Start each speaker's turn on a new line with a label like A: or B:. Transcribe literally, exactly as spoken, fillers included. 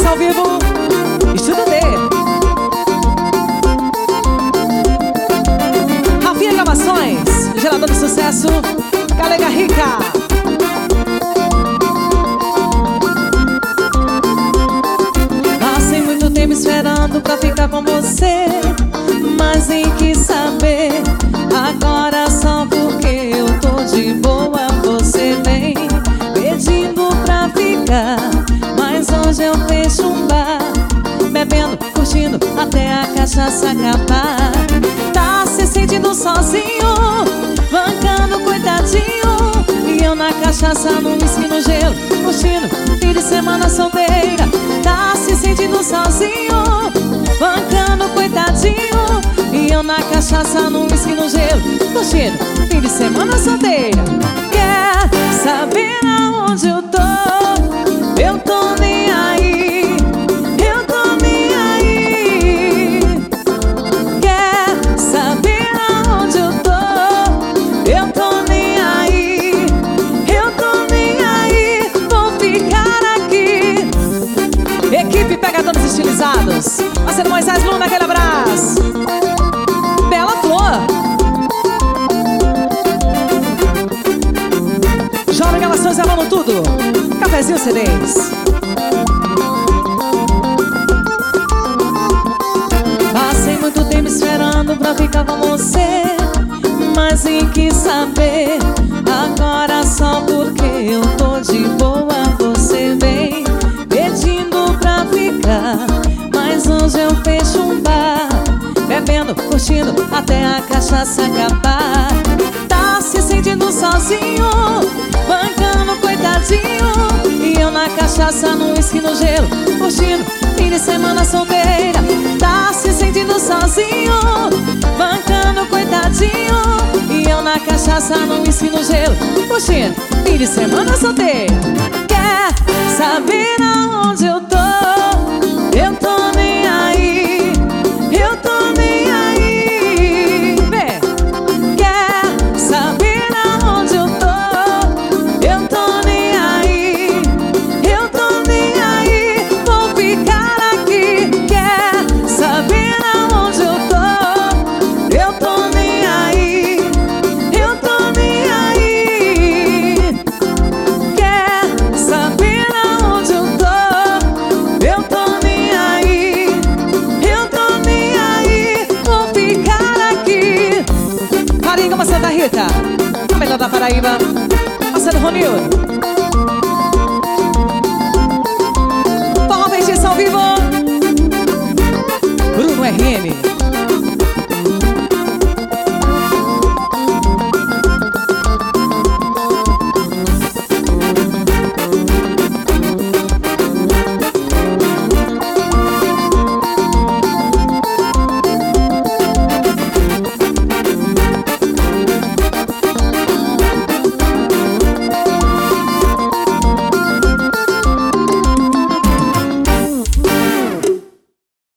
A: ao vivo, Estúdio D. Rafinha Gravações, gerador de sucesso, Galega Rica. Passei muito tempo esperando pra ficar com você, mas nem quis saber. Agora só porque eu tô de boa você vem pedindo pra ficar. Mas hoje eu fecho um bar, bebendo, curtindo até a cachaça acabar. Tá se sentindo sozinho, bancando coitadinho, e eu na cachaça, no whisky, no gelo, curtindo fim de semana solteira. Tá se sentindo sozinho, bancando coitadinho, e eu na cachaça, no whisky, no gelo, curtindo fim de semana solteira. Quer saber aonde eu tô? Eu tô nem aí, eu tô nem aí. Quer saber aonde eu tô? Eu tô nem aí, eu tô nem aí. Vou ficar aqui. Equipe Pegadores Estilizados, parceiro Moisés Luna, aquele abraço. Bela Flor, Jovem Relações, levando tudo. Cafezinho C Ds. Passei muito tempo esperando pra ficar com você, mas nem quis saber. Agora só porque eu tô de boa você vem pedindo pra ficar. Mas hoje eu fecho um bar, bebendo, curtindo até a cachaça acabar. Tá se sentindo sozinho, bancando coitadinho, e eu na cachaça, no whisky, no gelo, curtindo fim de semana solteira. Tá se sentindo sozinho, bancando coitadinho, e eu na cachaça, no whisky, no gelo, curtindo fim de semana solteira. Quer saber aonde eu tô? Eu tô nem aí, eu tô nem aí. Vê. Quer saber aonde eu tô? Eu tô nem aí, eu tô nem aí. Vou ficar aqui. Quer saber aonde eu tô? Eu tô nem aí, eu tô nem aí. Quer saber aonde eu tô? Eu tô nem aí, eu tô nem aí. Vou ficar aqui. Maringá, Santa Rita, a melhor da Paraíba, parceiro Ronildo. Forró Feitiço ao vivo, Bruno R M.